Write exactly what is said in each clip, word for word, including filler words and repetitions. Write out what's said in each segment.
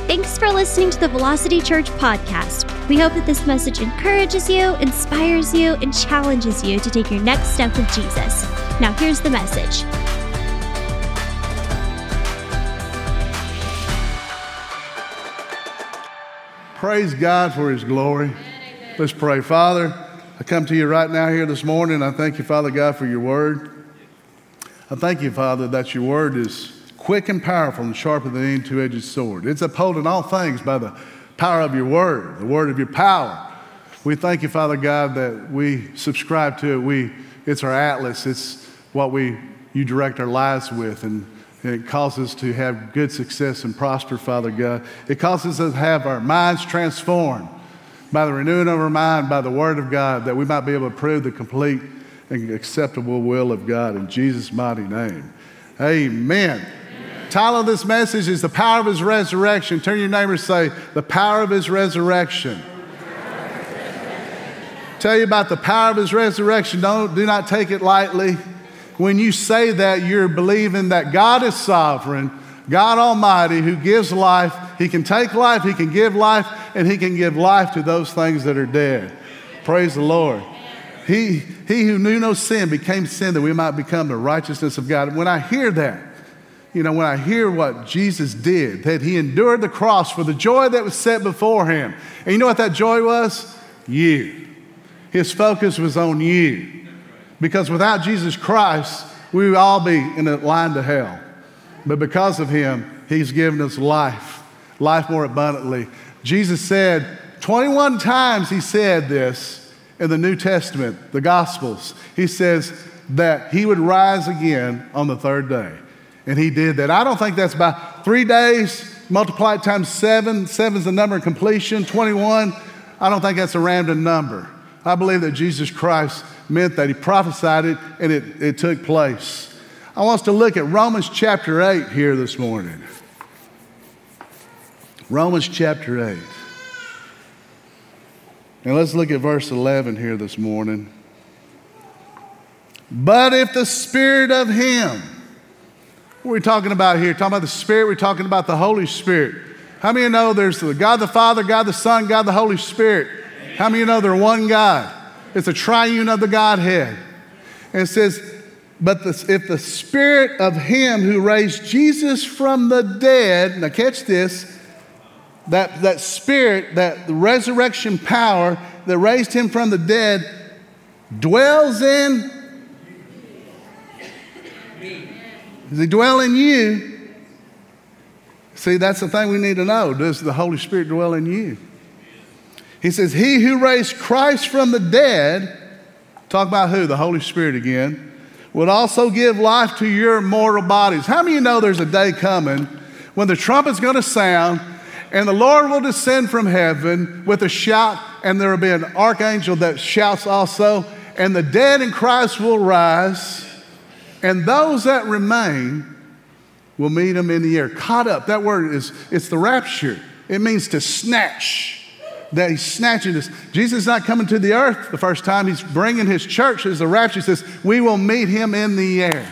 Thanks for listening to the Velocity Church podcast. We hope that this message encourages you, inspires you, and challenges you to take your next step with Jesus. Now here's the message. Praise God for His glory. Let's pray. Father, I come to you right now here this morning. I thank you, Father God, for your word. I thank you, Father, that your word is quick and powerful and sharper than any two-edged sword. It's upholding all things by the power of your word, the word of your power. We thank you, Father God, that we subscribe to it. We, it's our atlas. It's what we you direct our lives with, and, and it causes us to have good success and prosper, Father God. It causes us to have our minds transformed by the renewing of our mind, by the word of God, that we might be able to prove the complete and acceptable will of God in Jesus' mighty name. Amen. Title of this message is The Power of His Resurrection. Turn to your neighbor and say, the power of His resurrection. Tell you about the power of His resurrection. Don't, do not take it lightly. When you say that, you're believing that God is sovereign, God Almighty, who gives life. He can take life, He can give life, and He can give life to those things that are dead. Praise the Lord. He, he who knew no sin became sin that we might become the righteousness of God. When I hear that, you know, when I hear what Jesus did, that He endured the cross for the joy that was set before Him. And you know what that joy was? You. His focus was on you. Because without Jesus Christ, we would all be in a line to hell. But because of Him, He's given us life, life more abundantly. Jesus said, twenty-one times He said this in the New Testament, the Gospels. He says that He would rise again on the third day. And He did that. I don't think that's about three days, multiplied times seven. Seven's the number of completion. twenty-one, I don't think that's a random number. I believe that Jesus Christ meant that. He prophesied it, and it, it took place. I want us to look at Romans chapter eight here this morning. Romans chapter eight. And let's look at verse eleven here this morning. But if the Spirit of Him, what are we talking about here? Talking about the Spirit, we're talking about the Holy Spirit. How many of you know there's the God the Father, God the Son, God the Holy Spirit? How many of you know they're one God? It's a triune of the Godhead. And it says, but the, if the Spirit of Him who raised Jesus from the dead, now catch this, that, that Spirit, that resurrection power that raised Him from the dead dwells in, does He dwell in you? See, that's the thing we need to know. Does the Holy Spirit dwell in you? He says, He who raised Christ from the dead, talk about who? The Holy Spirit again, would also give life to your mortal bodies. How many of you know there's a day coming when the trumpet's going to sound and the Lord will descend from heaven with a shout, and there will be an archangel that shouts also, and the dead in Christ will rise, and those that remain will meet Him in the air. Caught up, that word is, it's the rapture. It means to snatch. That He's snatching us. Jesus is not coming to the earth the first time. He's bringing His church as the rapture. He says, we will meet Him in the air.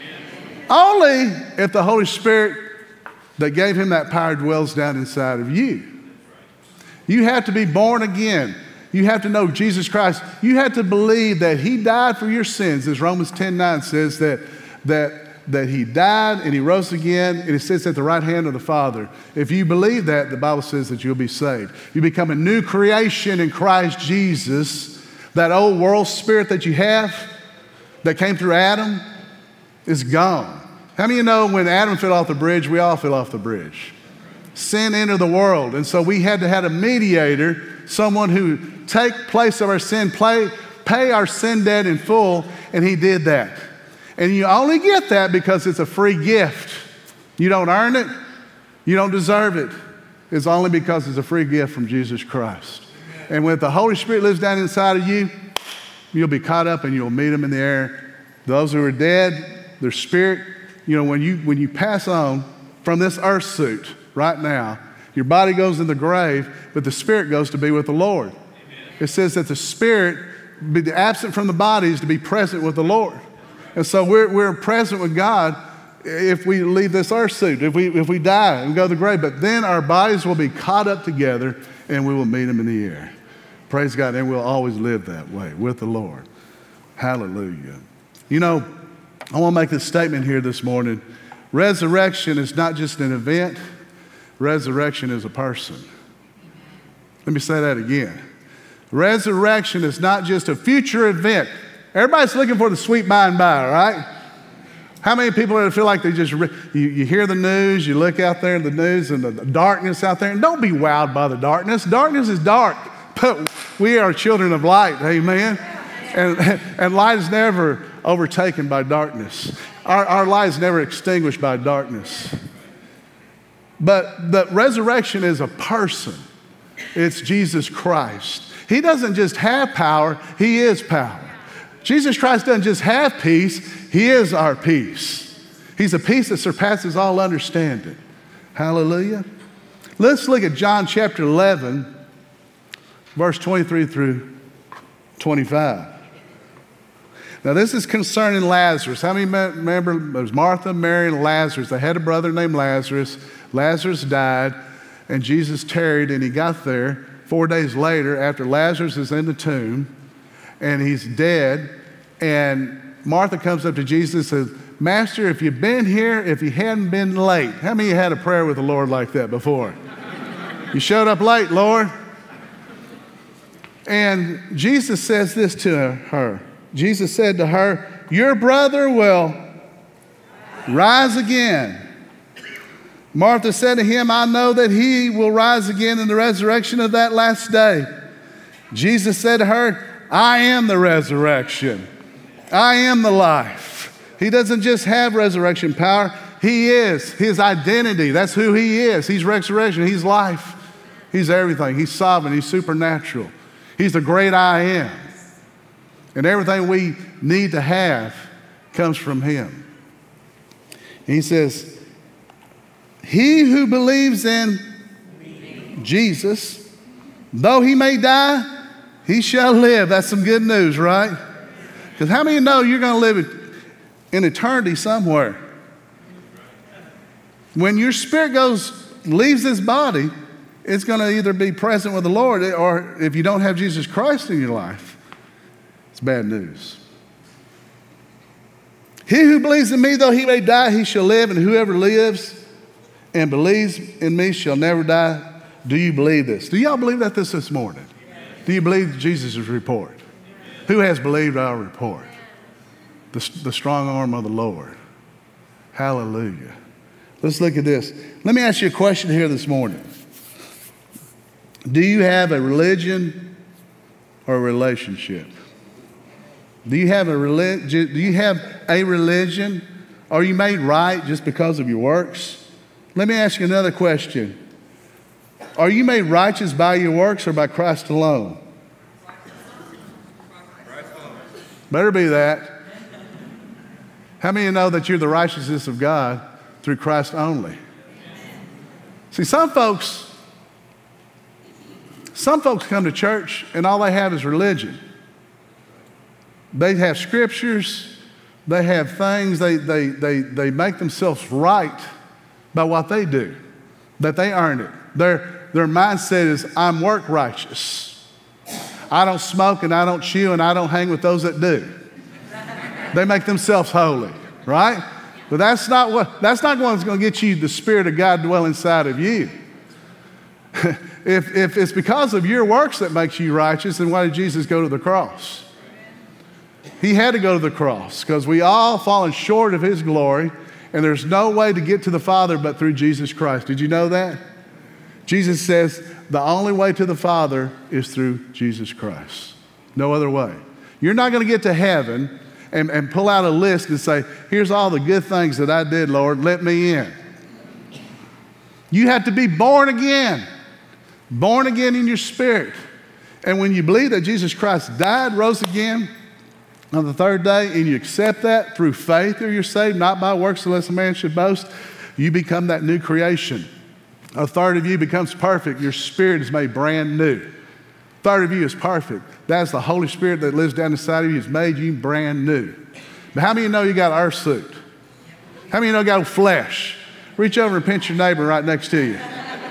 Only if the Holy Spirit that gave Him that power dwells down inside of you. You have to be born again. You have to know Jesus Christ. You have to believe that He died for your sins. As Romans ten nine says that, that, that He died and He rose again, and He sits at the right hand of the Father. If you believe that, the Bible says that you'll be saved. You become a new creation in Christ Jesus. That old world spirit that you have that came through Adam is gone. How many of you know when Adam fell off the bridge, we all fell off the bridge? Sin entered the world, and so we had to have a mediator, someone who take place of our sin, pay, pay our sin debt in full, and He did that. And you only get that because it's a free gift. You don't earn it. You don't deserve it. It's only because it's a free gift from Jesus Christ. And when the Holy Spirit lives down inside of you, you'll be caught up and you'll meet Him in the air. Those who are dead, their spirit, you know, when you, when you pass on from this earth suit right now, your body goes in the grave, but the spirit goes to be with the Lord. Amen. It says that the spirit, be absent from the body, is to be present with the Lord. And so we're, we're present with God if we leave this earth suit, if we, if we die and go to the grave, but then our bodies will be caught up together and we will meet him in the air. Praise God, and we'll always live that way with the Lord. Hallelujah. You know, I want to make this statement here this morning. Resurrection is not just an event. Resurrection is a person. Let me say that again. Resurrection is not just a future event. Everybody's looking for the sweet by and by, right? How many people feel like they just, you, you hear the news, you look out there in the news and the darkness out there, and don't be wowed by the darkness. Darkness is dark, but we are children of light, amen? And, and light is never overtaken by darkness. Our, our light is never extinguished by darkness. But the resurrection is a person. It's Jesus Christ. He doesn't just have power, he is power. Jesus Christ doesn't just have peace, he is our peace. He's a peace that surpasses all understanding. Hallelujah. Let's look at John chapter eleven, verse twenty-three through twenty-five. Now this is concerning Lazarus. How many remember? It was Martha, Mary, and Lazarus. They had a brother named Lazarus. Lazarus died, and Jesus tarried, and he got there four days later after Lazarus is in the tomb, and he's dead. And Martha comes up to Jesus and says, Master, if you'd been here, if you hadn't been late. How many of you had a prayer with the Lord like that before? You showed up late, Lord. And Jesus says this to her. Jesus said to her, your brother will rise again. Martha said to him, I know that he will rise again in the resurrection of that last day. Jesus said to her, I am the resurrection. I am the life. He doesn't just have resurrection power. He is his identity. That's who he is. He's resurrection. He's life. He's everything. He's sovereign. He's supernatural. He's the great I am. And everything we need to have comes from him. And he says, he who believes in Jesus, though he may die, he shall live. That's some good news, right? Because how many know you're going to live in eternity somewhere? When your spirit goes, leaves this body, it's going to either be present with the Lord, or if you don't have Jesus Christ in your life, it's bad news. He who believes in me, though he may die, he shall live, and whoever lives and believes in me shall never die. Do you believe this? Do y'all believe that this this morning? Do you believe Jesus' report? Who has believed our report? The, the strong arm of the Lord. Hallelujah. Let's look at this. Let me ask you a question here this morning. Do you have a religion or a relationship? Do you have a religion? Do you have a religion? Are you made right just because of your works? Let me ask you another question. Are you made righteous by your works or by Christ alone? Better be that. How many of you know that you're the righteousness of God through Christ only? See, some folks, some folks come to church and all they have is religion. They have scriptures, they have things, they, they, they, they make themselves right by what they do, that they earn it. Their, their mindset is, I'm work righteous. I don't smoke and I don't chew and I don't hang with those that do. They make themselves holy, right? But that's not what, that's not what's going to get you the Spirit of God dwell inside of you. if, if it's because of your works that makes you righteous, then why did Jesus go to the cross? He had to go to the cross because we all fallen short of his glory, and there's no way to get to the Father but through Jesus Christ. Did you know that? Jesus says the only way to the Father is through Jesus Christ. No other way. You're not going to get to heaven and, and pull out a list and say, here's all the good things that I did, Lord, let me in. You have to be born again. Born again in your spirit. And when you believe that Jesus Christ died, rose again on the third day, and you accept that through faith, or you're saved, not by works unless a man should boast, you become that new creation. A third of you becomes perfect. Your spirit is made brand new. A third of you is perfect. That's the Holy Spirit that lives down inside of you, has made you brand new. But how many of you know you got an earth suit? How many of you know got flesh? Reach over and pinch your neighbor right next to you.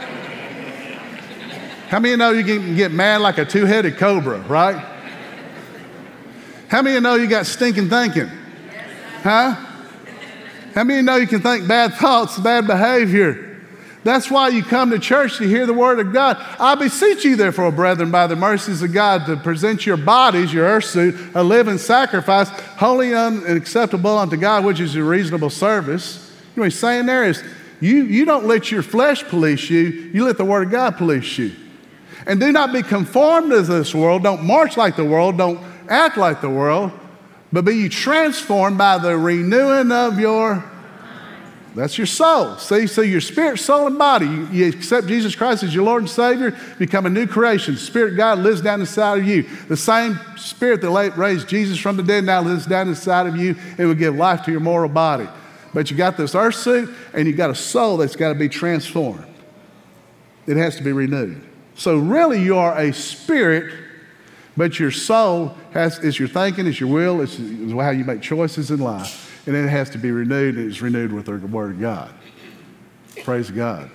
How many of you know you can get mad like a two-headed cobra, right? How many of you know you got stinking thinking? Huh? How many of you know you can think bad thoughts, bad behavior? That's why you come to church to hear the word of God. I beseech you, therefore, brethren, by the mercies of God, to present your bodies, your earth suit, a living sacrifice, holy and acceptable unto God, which is your reasonable service. You know what he's saying there is, you, you don't let your flesh police you, you let the word of God police you. And do not be conformed to this world. Don't march like the world. Don't act like the world. But be you transformed by the renewing of your, that's your soul. See, so your spirit, soul, and body. You, you accept Jesus Christ as your Lord and Savior, become a new creation. The Spirit of God lives down inside of you. The same Spirit that raised Jesus from the dead now lives down inside of you. It will give life to your mortal body. But you got this earth suit, and you got a soul that's got to be transformed. It has to be renewed. So really, you are a spirit, but your soul has, is your thinking, is your will, is, is how you make choices in life. And it has to be renewed, and it's renewed with the word of God. Praise God.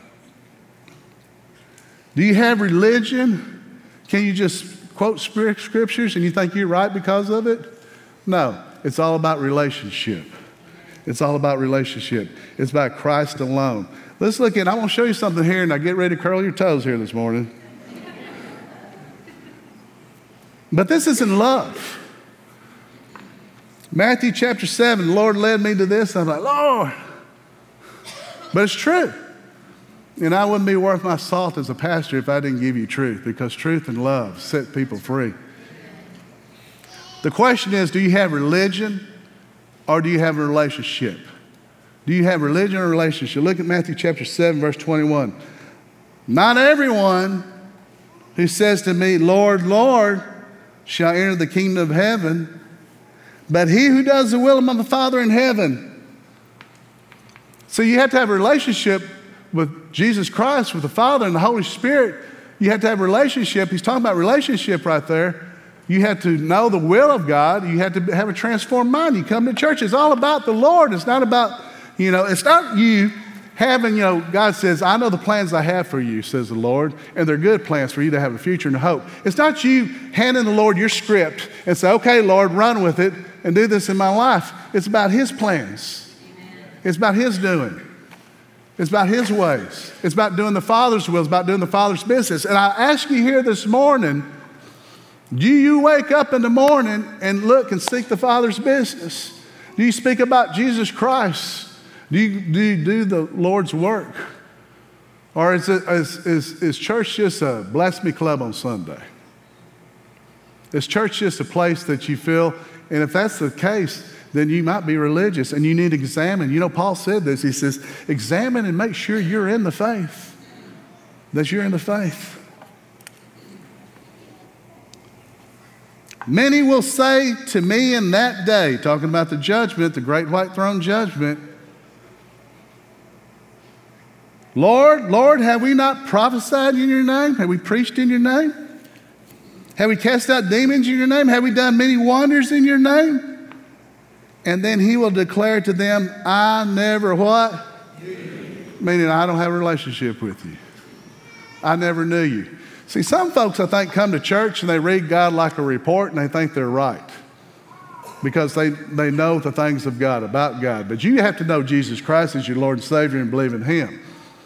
Do you have religion? Can you just quote scriptures and you think you're right because of it? No, it's all about relationship. It's all about relationship. It's about Christ alone. Let's look at, I want to show you something here, and now get ready to curl your toes here this morning. But this isn't love. Matthew chapter seven, the Lord led me to this. I'm like, Lord. But it's true. And I wouldn't be worth my salt as a pastor if I didn't give you truth, because truth and love set people free. The question is, do you have religion or do you have a relationship? Do you have religion or relationship? Look at Matthew chapter seven, verse twenty-one. Not everyone who says to me, Lord, Lord, shall enter the kingdom of heaven, but he who does the will of my Father in heaven. So you have to have a relationship with Jesus Christ, with the Father and the Holy Spirit. You have to have a relationship. He's talking about relationship right there. You have to know the will of God. You have to have a transformed mind. You come to church. It's all about the Lord. It's not about, you know, it's not you having, you know, God says, I know the plans I have for you, says the Lord, and they're good plans for you to have a future and a hope. It's not you handing the Lord your script and say, okay, Lord, run with it and do this in my life. It's about his plans. It's about his doing. It's about his ways. It's about doing the Father's will. It's about doing the Father's business. And I ask you here this morning, do you wake up in the morning and look and seek the Father's business? Do you speak about Jesus Christ? Do you do, you do the Lord's work? Or is, it, is, is, is church just a bless me club on Sunday? Is church just a place that you feel, and if that's the case, then you might be religious and you need to examine. You know, Paul said this. He says, examine and make sure you're in the faith, that you're in the faith. Many will say to me in that day, talking about the judgment, the great white throne judgment, Lord, Lord, have we not prophesied in your name? Have we preached in your name? Have we cast out demons in your name? Have we done many wonders in your name? And then he will declare to them, I never what? Meaning I don't have a relationship with you. I never knew you. See, some folks, I think, come to church and they read God like a report and they think they're right because they, they know the things of God, about God. But you have to know Jesus Christ as your Lord and Savior and believe in him.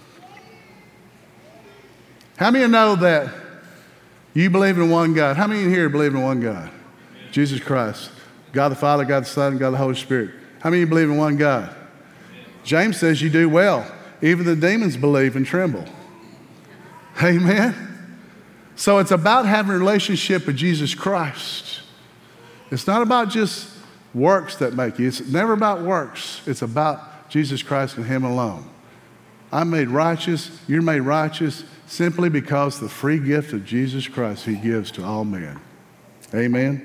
How many know that you believe in one God? How many in here believe in one God? Amen. Jesus Christ. God the Father, God the Son, God the Holy Spirit. How many of you believe in one God? Amen. James says you do well. Even the demons believe and tremble. Amen. So it's about having a relationship with Jesus Christ. It's not about just works that make you. It's never about works. It's about Jesus Christ and him alone. I'm made righteous. You're made righteous simply because the free gift of Jesus Christ he gives to all men. Amen.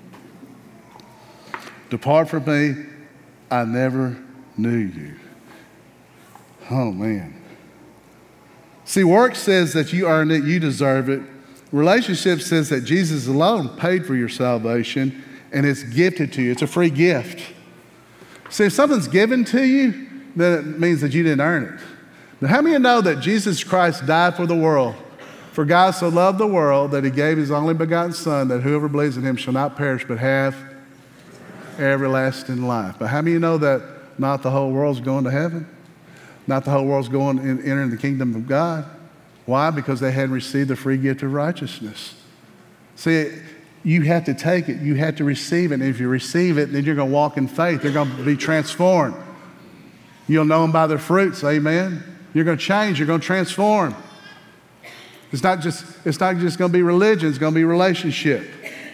Depart from me, I never knew you. Oh, man. See, work says that you earned it, you deserve it. Relationship says that Jesus alone paid for your salvation and it's gifted to you. It's a free gift. See, if something's given to you, then it means that you didn't earn it. But how many of you know that Jesus Christ died for the world? For God so loved the world that he gave his only begotten Son, that whoever believes in him shall not perish but have everlasting life. But how many of you know that not the whole world's going to heaven? Not the whole world's going in, entering the kingdom of God. Why? Because they hadn't received the free gift of righteousness. See, you have to take it. You have to receive it. And if you receive it, then you're going to walk in faith. They're going to be transformed. You'll know them by their fruits. Amen. You're going to change. You're going to transform. It's not just, it's not just going to be religion. It's going to be relationship.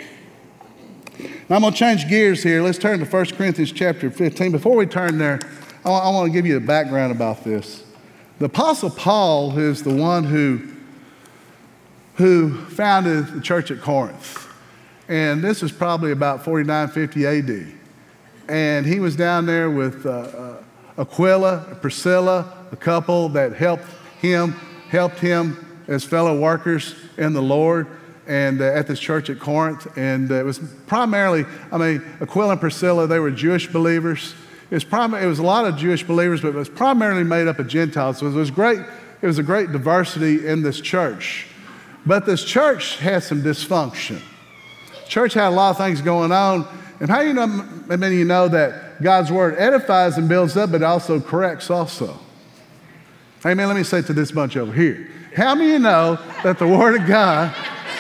Now I'm going to change gears here. Let's turn to First Corinthians chapter fifteen. Before we turn there, I want, I want to give you a background about this. The Apostle Paul is the one who, who founded the church at Corinth. And this was probably about forty-nine fifty A D. And he was down there with uh, uh, Aquila, Priscilla, a couple that helped him, helped him as fellow workers in the Lord, and uh, at this church at Corinth. And uh, it was primarily, I mean, Aquila and Priscilla, they were Jewish believers. It was, prim- it was a lot of Jewish believers, but it was primarily made up of Gentiles. So it was great. It was a great diversity in this church. But this church had some dysfunction. Church had a lot of things going on. And how do you know, many of you know that God's word edifies and builds up, but also corrects also? Amen. Let me say to this bunch over here. How many of you know that the word of God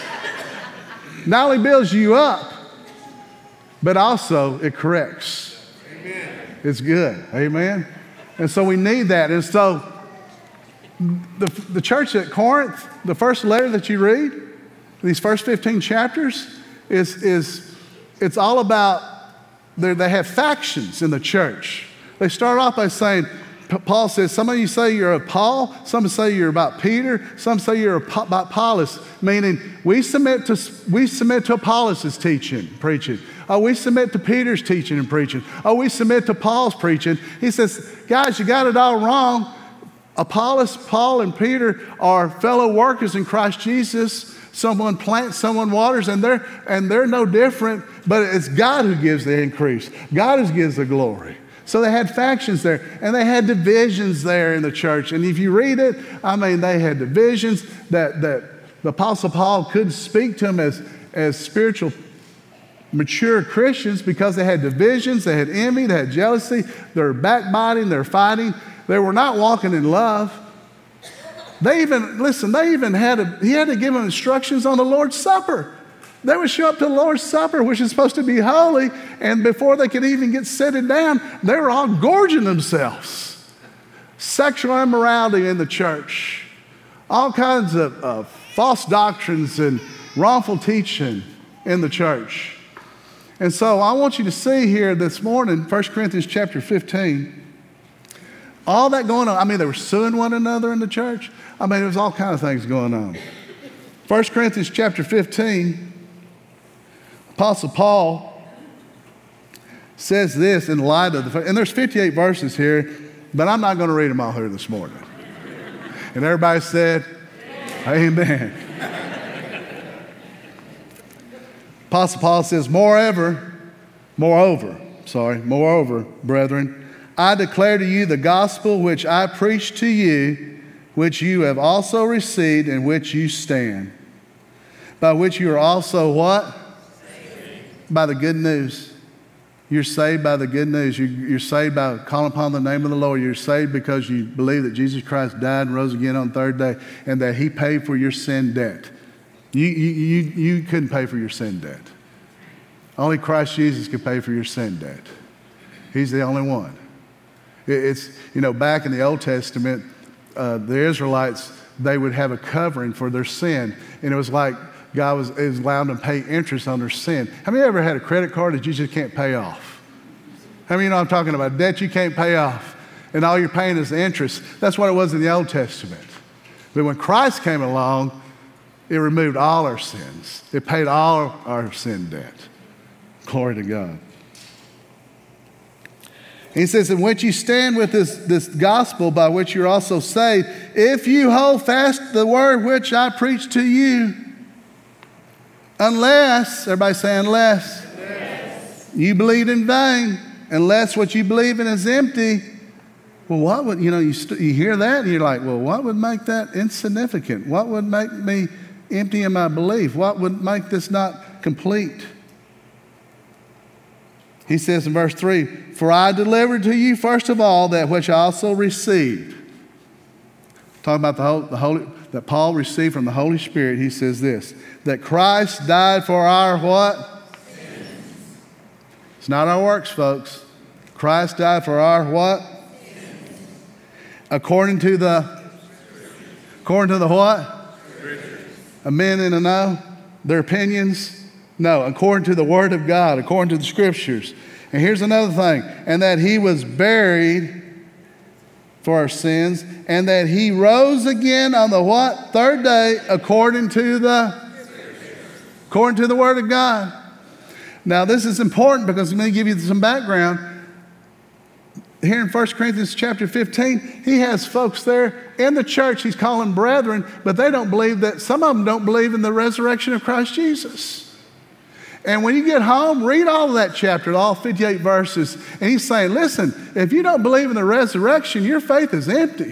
not only builds you up, but also it corrects? Amen. It's good. Amen. And so we need that. And so the, the church at Corinth, the first letter that you read, these first fifteen chapters, is, is it's all about, they have factions in the church. They start off by saying, Paul says, some of you say you're of Paul, some say you're about Peter, some say you're about Apollos, meaning we submit to we submit to Apollos' teaching, preaching. Oh, we submit to Peter's teaching and preaching. Oh, we submit to Paul's preaching. He says, guys, you got it all wrong. Apollos, Paul, and Peter are fellow workers in Christ Jesus. Someone plants, someone waters, and they're and they're no different, but it's God who gives the increase. God who gives the glory. So they had factions there, and they had divisions there in the church. And if you read it, I mean, they had divisions that, that the Apostle Paul couldn't speak to them as, as spiritual, mature Christians because they had divisions, they had envy, they had jealousy, they were backbiting, they were fighting. They were not walking in love. They even, listen, they even had, a, he had to give them instructions on the Lord's Supper. They would show up to the Lord's Supper, which is supposed to be holy, and before they could even get seated down, they were all gorging themselves. Sexual immorality in the church. All kinds of uh, false doctrines and wrongful teaching in the church. And so I want you to see here this morning, First Corinthians chapter fifteen, all that going on. I mean, they were suing one another in the church. I mean, there was all kinds of things going on. First Corinthians chapter fifteen, Apostle Paul says this in light of the, and there's fifty-eight verses here, but I'm not going to read them all here this morning. And everybody said, amen. Amen. Apostle Paul says, moreover, moreover, sorry, moreover, brethren, I declare to you the gospel which I preached to you, which you have also received, in which you stand, by which you are also what? By the good news. You're saved by the good news. You're saved by calling upon the name of the Lord. You're saved because you believe that Jesus Christ died and rose again on the third day and that he paid for your sin debt. You, you, you, you couldn't pay for your sin debt. Only Christ Jesus could pay for your sin debt. He's the only one. It's, you know, back in the Old Testament, uh, the Israelites, they would have a covering for their sin. And it was like, God was, was allowing them to pay interest on their sin. How many of you ever had a credit card that you just can't pay off? How many of you know I'm talking about? Debt you can't pay off, and all you're paying is the interest. That's what it was in the Old Testament. But when Christ came along, it removed all our sins. It paid all our sin debt. Glory to God. He says, in which you stand with this, this gospel by which you're also saved, if you hold fast the word which I preached to you, unless, everybody say unless, unless, you believe in vain, unless what you believe in is empty, well, what would, you know, you, st- you hear that and you're like, well, what would make that insignificant? What would make me empty in my belief? What would make this not complete? He says in verse three, for I delivered to you first of all that which I also received. Talking about the, whole, the Holy, that Paul received from the Holy Spirit, he says this, that Christ died for our what? Sins. It's not our works, folks. Christ died for our what? Sins. According to the, according to the what? Scriptures. A men in a know? Their opinions? No, according to the Word of God, according to the Scriptures. And here's another thing, and that he was buried for our sins, and that he rose again on the what? Third day, according to the, according to the Word of God. Now, this is important because I'm going to give you some background. Here in First Corinthians chapter fifteen, he has folks there in the church he's calling brethren, but they don't believe that, some of them don't believe in the resurrection of Christ Jesus. And when you get home, read all of that chapter, all fifty-eight verses. And he's saying, listen, if you don't believe in the resurrection, your faith is empty.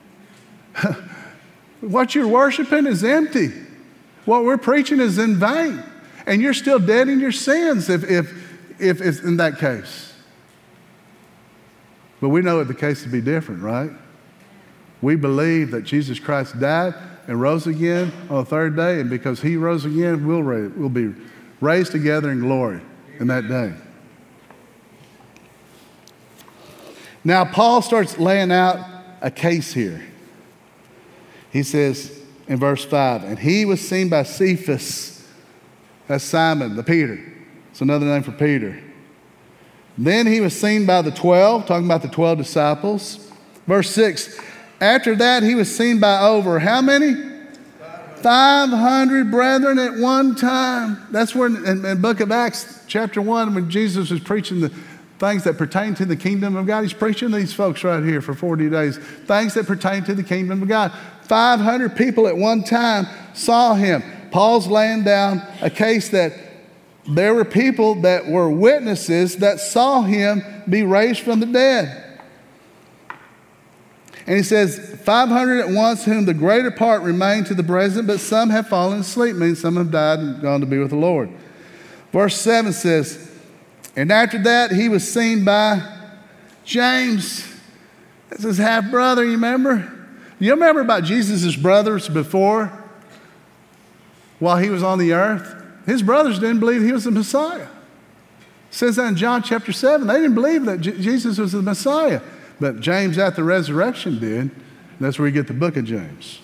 What you're worshiping is empty. What we're preaching is in vain. And you're still dead in your sins if, if, if it's in that case. But we know it the case to be different, right? We believe that Jesus Christ died and rose again on the third day. And because he rose again, we'll, we'll be raised together in glory in that day. Now, Paul starts laying out a case here. He says in verse five, and he was seen by Cephas, that's Simon, the Peter. It's another name for Peter. Then he was seen by the twelve, talking about the twelve disciples. Verse six, after that he was seen by over how many? five hundred brethren at one time. That's where in, in the book of Acts, chapter one, when Jesus was preaching the things that pertain to the kingdom of God, he's preaching these folks right here for forty days. Things that pertain to the kingdom of God. five hundred people at one time saw him. Paul's laying down a case that there were people that were witnesses that saw him be raised from the dead. And he says, five hundred at once, whom the greater part remain to the present, but some have fallen asleep, meaning some have died and gone to be with the Lord. Verse seven says, and after that he was seen by James. That's his half-brother, you remember? You remember about Jesus' brothers before, while he was on the earth? His brothers didn't believe he was the Messiah. It says that in John chapter seven. They didn't believe that J- Jesus was the Messiah. But James at the resurrection did. That's where you get the book of James.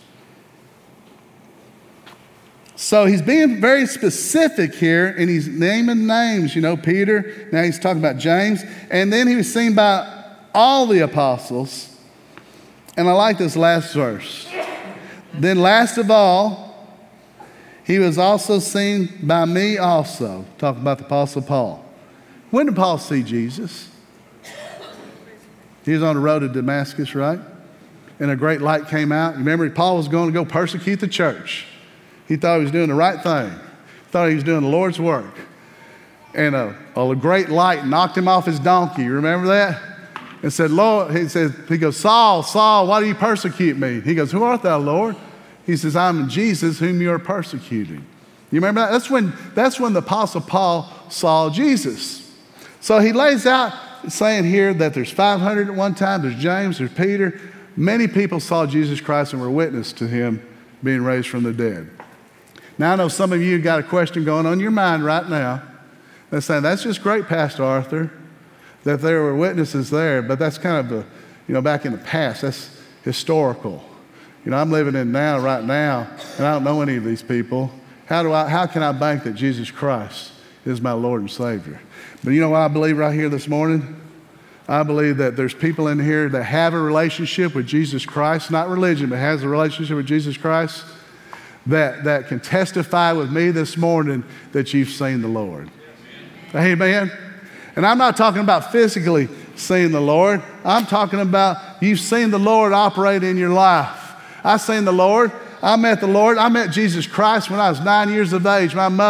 So he's being very specific here, and he's naming names. You know, Peter. Now he's talking about James. And then he was seen by all the apostles. And I like this last verse. Then last of all, he was also seen by me also. Talking about the Apostle Paul. When did Paul see Jesus? He was on the road to Damascus, right? And a great light came out. Remember, Paul was going to go persecute the church. He thought he was doing the right thing. Thought he was doing the Lord's work. And a, a great light knocked him off his donkey. You remember that? And said, Lord, he says, he goes, Saul, Saul, why do you persecute me? He goes, who art thou, Lord? He says, I'm Jesus whom you are persecuting. You remember that? That's when, that's when the Apostle Paul saw Jesus. So he lays out saying here that there's five hundred at one time. There's James, there's Peter. Many people saw Jesus Christ and were witness to him being raised from the dead. Now, I know some of you got a question going on in your mind right now. They're saying, that's just great, Pastor Arthur, that there were witnesses there, but that's kind of, a, you know, back in the past. That's historical. You know, I'm living in now, right now, and I don't know any of these people. How do I, how can I bank that Jesus Christ is my Lord and Savior? But you know what I believe right here this morning? I believe that there's people in here that have a relationship with Jesus Christ, not religion, but has a relationship with Jesus Christ, that, that can testify with me this morning that you've seen the Lord. Amen. Amen. And I'm not talking about physically seeing the Lord. I'm talking about you've seen the Lord operate in your life. I've seen the Lord. I met the Lord. I met Jesus Christ when I was nine years of age. My mother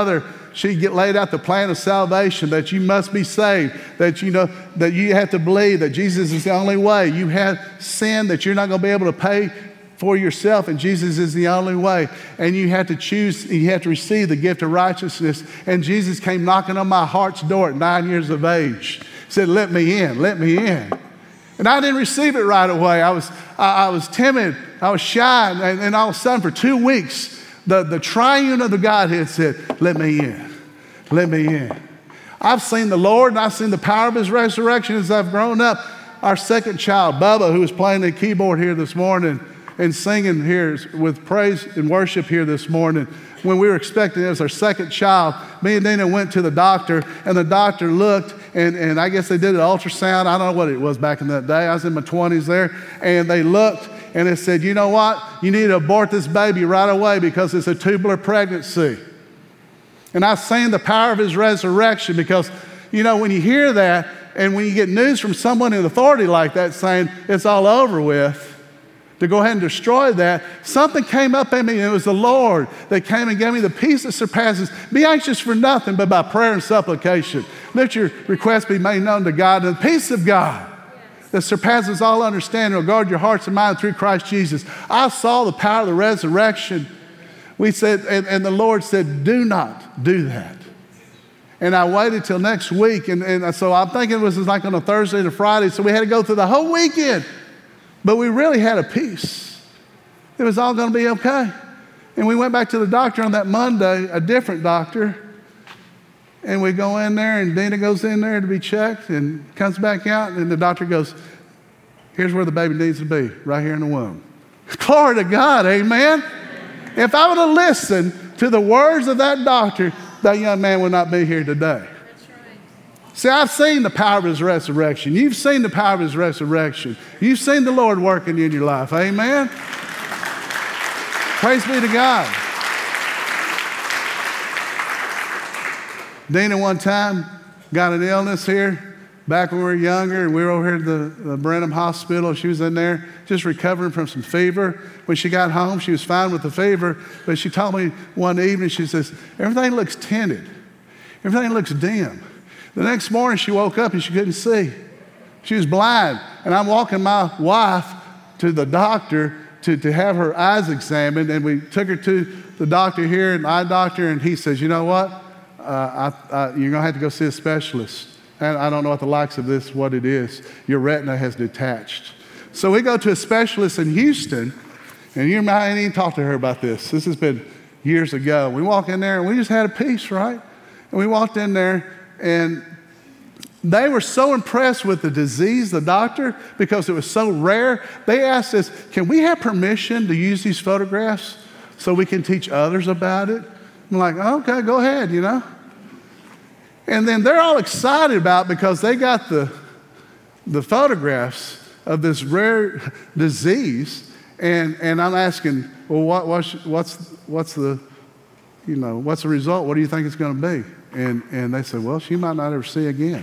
she get laid out the plan of salvation, that you must be saved, that you know that you have to believe that Jesus is the only way. You have sin that you're not going to be able to pay for yourself, and Jesus is the only way. And you have to choose, you have to receive the gift of righteousness. And Jesus came knocking on my heart's door at nine years of age. He said, let me in, let me in. And I didn't receive it right away. I was, I, I was timid, I was shy, and, and all of a sudden for two weeks, the, the triune of the Godhead said, let me in, let me in. I've seen the Lord, and I've seen the power of his resurrection as I've grown up. Our second child, Bubba, who was playing the keyboard here this morning, and singing here with praise and worship here this morning. When we were expecting it as our second child, me and Dana went to the doctor, and the doctor looked, and, and I guess they did an ultrasound. I don't know what it was back in that day. I was in my twenties there, and they looked, and it said, you know what? You need to abort this baby right away because it's a tubular pregnancy. And I've seen the power of his resurrection because, you know, when you hear that, and when you get news from someone in authority like that saying it's all over with, to go ahead and destroy that, something came up in me, and it was the Lord that came and gave me the peace that surpasses. Be anxious for nothing, but by prayer and supplication. Let your requests be made known to God, and the peace of God that surpasses all understanding will guard your hearts and minds through Christ Jesus. I saw the power of the resurrection. We said, and, and the Lord said, do not do that. And I waited till next week, and, and so I'm thinking it was like on a Thursday and a Friday, so we had to go through the whole weekend. But we really had a peace. It was all going to be okay. And we went back to the doctor on that Monday, a different doctor. And we go in there, and Dina goes in there to be checked and comes back out. And the doctor goes, here's where the baby needs to be, right here in the womb. Glory to God, amen? If I would have listened to the words of that doctor, that young man would not be here today. See, I've seen the power of his resurrection. You've seen the power of his resurrection. You've seen the Lord working in your life. Amen? Praise be to God. Dina one time got an illness here back when we were younger, and we were over here at the, the Brenham Hospital. She was in there just recovering from some fever. When she got home, she was fine with the fever, but she told me one evening, she says, everything looks tinted. Everything looks dim. The next morning, she woke up and she couldn't see. She was blind. And I'm walking my wife to the doctor to, to have her eyes examined. And we took her to the doctor here, an eye doctor, and he says, you know what? Uh, I, I, you're going to have to go see a specialist. And I don't know what the likes of this, what it is. Your retina has detached. So we go to a specialist in Houston, and you might even talk to her about this. This has been years ago. We walk in there, and we just had a peace, right? And we walked in there, and they were so impressed with the disease, the doctor, because it was so rare. They asked us, can we have permission to use these photographs so we can teach others about it? I'm like, okay, go ahead, you know. And then they're all excited about it because they got the, the photographs of this rare disease. And, and I'm asking, well, what, what's, what's, what's the, you know, what's the result? What do you think it's going to be? And, and they said, well, she might not ever see again.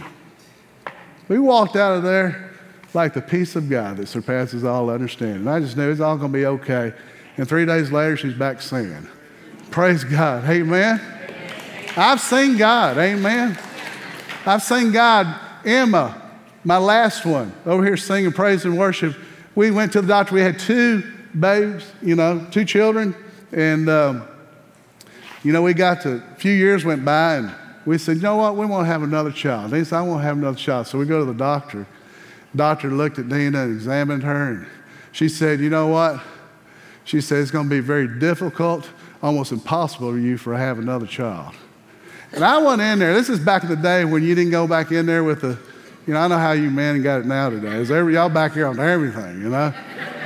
We walked out of there like the peace of God that surpasses all understanding. I just knew it's all going to be okay. And three days later, she's back singing. Praise God. Amen. I've seen God. Amen. I've seen God. Emma, my last one, over here singing praise and worship. We went to the doctor. We had two babies, you know, two children. And, um, you know, we got to, a few years went by, and we said, you know what, we want to have another child. They said, I want to have another child. So we go to the doctor. Doctor looked at Dina and examined her, and she said, you know what? She said, it's going to be very difficult, almost impossible for you for to have another child. And I went in there. This is back in the day when you didn't go back in there with the, you know, I know how you men got it now today. Is every, y'all back here on everything, you know?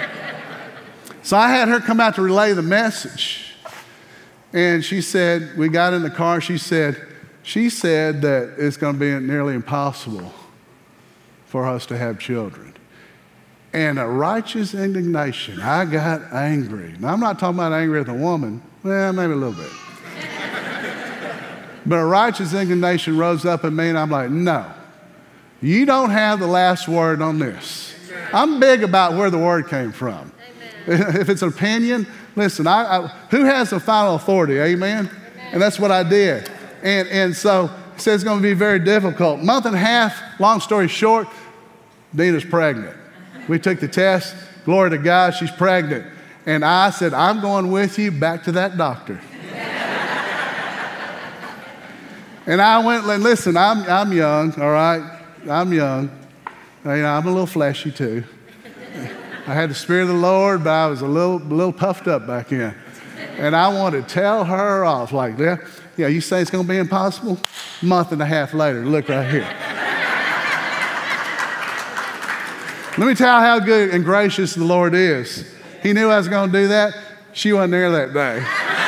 So I had her come out to relay the message. And she said, we got in the car, she said, she said that it's going to be nearly impossible for us to have children. And a righteous indignation, I got angry. Now, I'm not talking about angry at the woman. Well, maybe a little bit. But a righteous indignation rose up in me, and I'm like, no, you don't have the last word on this. I'm big about where the word came from. Amen. If it's an opinion, listen, I, I, who has the final authority? Amen? Amen? And that's what I did. And, and so he says it's going to be very difficult. Month and a half, long story short, Dina's pregnant. We took the test. Glory to God, she's pregnant. And I said, I'm going with you back to that doctor. And I went, listen, I'm, I'm young, all right? I'm young. You know, I'm a little fleshy too. I had the Spirit of the Lord, but I was a little, a little puffed up back then. And I wanted to tell her off like, yeah, yeah, you say it's going to be impossible? A month and a half later, look right here. Let me tell you how good and gracious the Lord is. He knew I was going to do that. She wasn't there that day.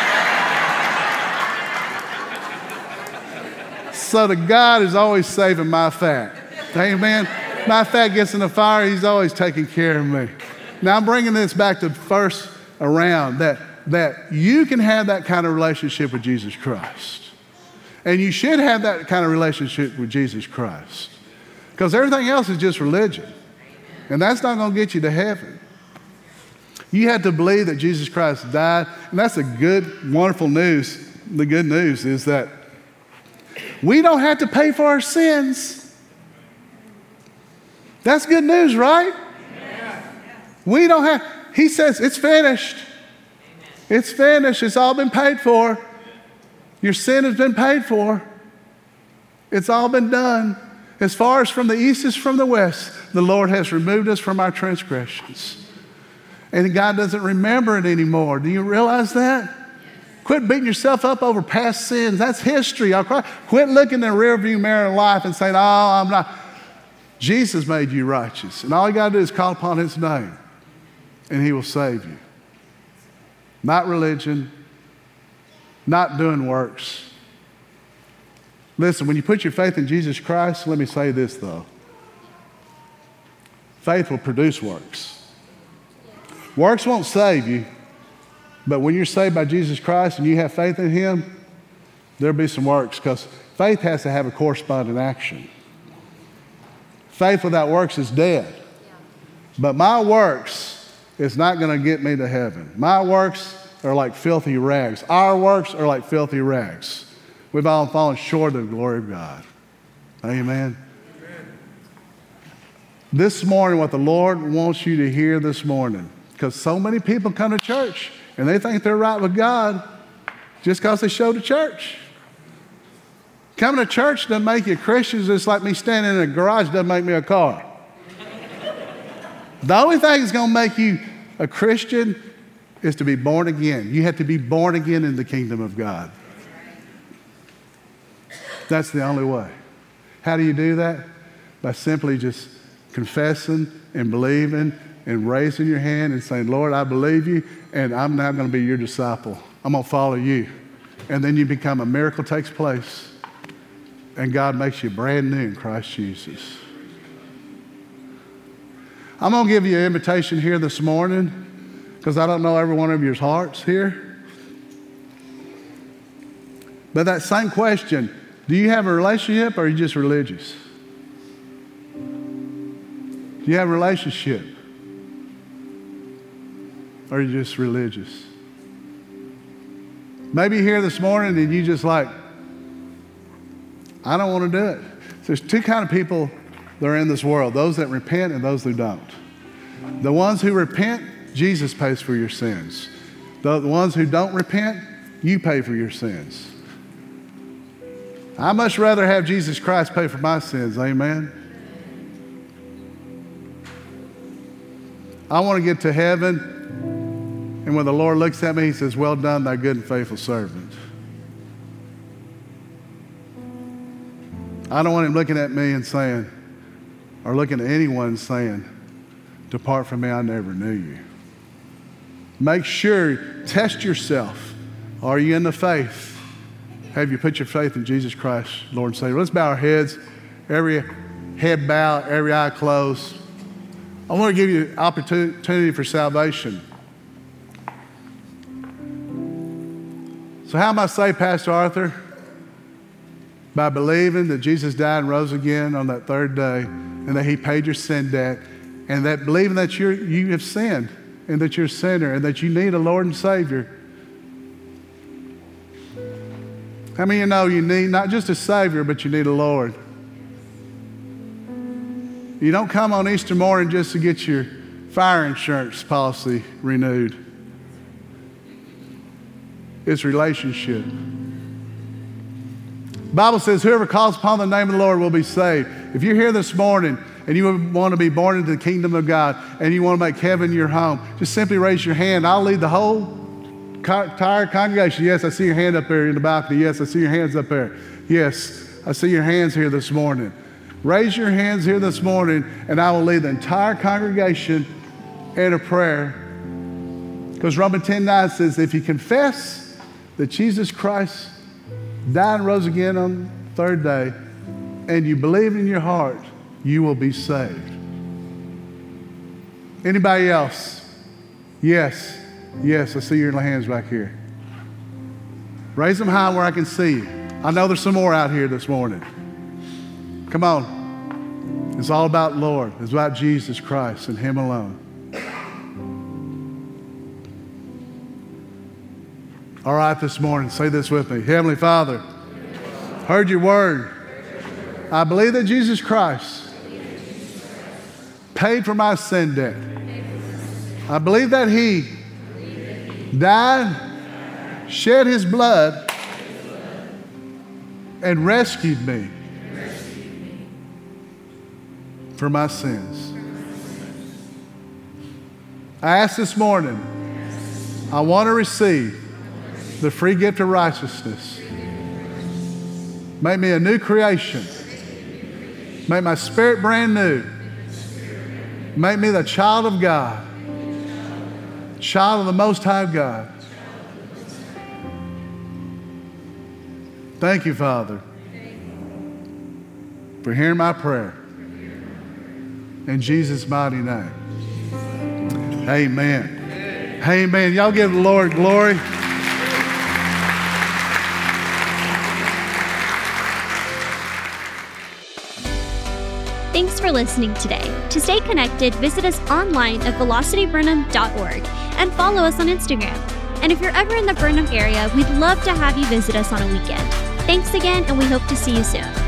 So the God is always saving my fat. Amen. My fat gets in the fire, he's always taking care of me. Now I'm bringing this back to first around that, that you can have that kind of relationship with Jesus Christ. And you should have that kind of relationship with Jesus Christ. Because everything else is just religion. And that's not going to get you to heaven. You have to believe that Jesus Christ died. And that's the good, wonderful news. The good news is that we don't have to pay for our sins. That's good news, right? Yeah. We don't have, he says, it's finished. It's finished. It's all been paid for. Your sin has been paid for. It's all been done. As far as from the east is from the west, the Lord has removed us from our transgressions. And God doesn't remember it anymore. Do you realize that? Quit beating yourself up over past sins. That's history. I'll cry. Quit looking in the rearview mirror of life and saying, oh, I'm not. Jesus made you righteous. And all you got to do is call upon his name, and he will save you. Not religion, not doing works. Listen, when you put your faith in Jesus Christ, let me say this, though. Faith will produce works. Works won't save you, but when you're saved by Jesus Christ and you have faith in him, there'll be some works, because faith has to have a corresponding action. Faith without works is dead. But my works is not going to get me to heaven. My works are like filthy rags. Our works are like filthy rags. We've all fallen short of the glory of God. Amen. Amen. This morning, what the Lord wants you to hear this morning, because so many people come to church and they think they're right with God just because they show to church. Coming to church doesn't make you a Christian. It's just like me standing in a garage doesn't make me a car. The only thing that's going to make you a Christian is to be born again. You have to be born again in the kingdom of God. That's the only way. How do you do that? By simply just confessing and believing and raising your hand and saying, Lord, I believe you, and I'm now going to be your disciple. I'm going to follow you. And then you become, a miracle takes place, and God makes you brand new in Christ Jesus. I'm going to give you an invitation here this morning, because I don't know every one of your hearts here. But that same question, do you have a relationship or are you just religious? Do you have a relationship? Or are you just religious? Maybe you're here this morning and you just like, I don't want to do it. So there's two kind of people that are in this world, those that repent and those who don't. The ones who repent, Jesus pays for your sins. The ones who don't repent, you pay for your sins. I'd much rather have Jesus Christ pay for my sins, amen? I want to get to heaven, and when the Lord looks at me, he says, well done, thy good and faithful servant. I don't want him looking at me and saying, or looking at anyone saying, depart from me, I never knew you. Make sure, test yourself. Are you in the faith? Have you put your faith in Jesus Christ, Lord and Savior? Let's bow our heads, every head bowed, every eye closed. I want to give you an opportunity for salvation. So how am I saved, Pastor Arthur? By believing that Jesus died and rose again on that third day, and that he paid your sin debt, and that believing that you're, you have sinned, and that you're a sinner, and that you need a Lord and Savior. How How many of you know you need not just a Savior, but you need a Lord? You don't come on Easter morning just to get your fire insurance policy renewed. It's relationship. The Bible says, whoever calls upon the name of the Lord will be saved. If you're here this morning and you want to be born into the kingdom of God and you want to make heaven your home, just simply raise your hand. I'll lead the whole entire congregation. Yes, I see your hand up there in the balcony. Yes, I see your hands up there. Yes, I see your hands here this morning. Raise your hands here this morning, and I will lead the entire congregation in a prayer. Because Romans ten nine says, if you confess that Jesus Christ died and rose again on the third day, and you believe in your heart, you will be saved. Anybody else? Yes. Yes, I see your hands back here. Raise them high where I can see you. I know there's some more out here this morning. Come on. It's all about Lord. It's about Jesus Christ and Him alone. All right, this morning, say this with me. Heavenly Father, heard your word. I believe that Jesus Christ paid for my sin debt. I believe that He died, shed His blood, and rescued me for my sins. I ask this morning, I want to receive the free gift of righteousness. Make me a new creation. Make my spirit brand new. Make me the child of God. Child of the Most High God. Thank you, Father, for hearing my prayer. In Jesus' mighty name. Amen. Amen. Y'all give the Lord glory. Thanks for listening today. To stay connected, visit us online at velocity burnham dot org and follow us on Instagram. And if you're ever in the Burnham area, we'd love to have you visit us on a weekend. Thanks again, and we hope to see you soon.